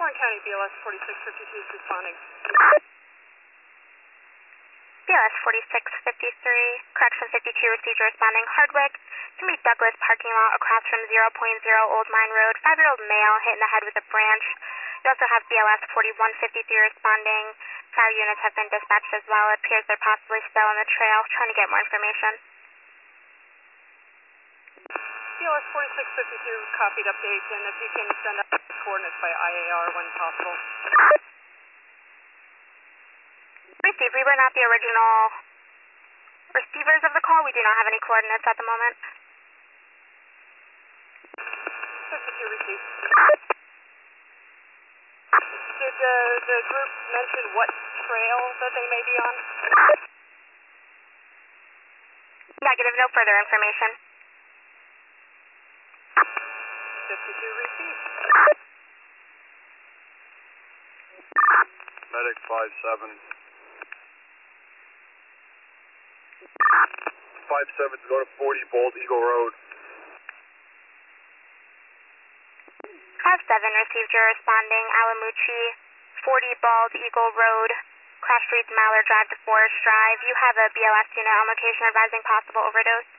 Warren County BLS 4652 is responding. BLS 4653, correction 52 received responding. Hardwick to meet Douglas parking lot across from 0.0 Old Mine Road. 5-year-old male hit in the head with a branch. You also have BLS 4153 responding. Fire units have been dispatched as well. It appears they're possibly still on the trail, trying to get more information. BLS 4652 copied update, and if you can send out coordinates by IAR when possible. Received. We were not the original receivers of the call. We do not have any coordinates at the moment. 52 received. Did the group mention what trail that they may be on? Negative. No further information. 52 received. Medic 57. 57 to go to 40 Bald Eagle Road. 57 received your responding. Alamucci, 40 Bald Eagle Road, Cross Streets, Mallard Drive to Forest Drive. You have a BLS unit on location advising possible overdose.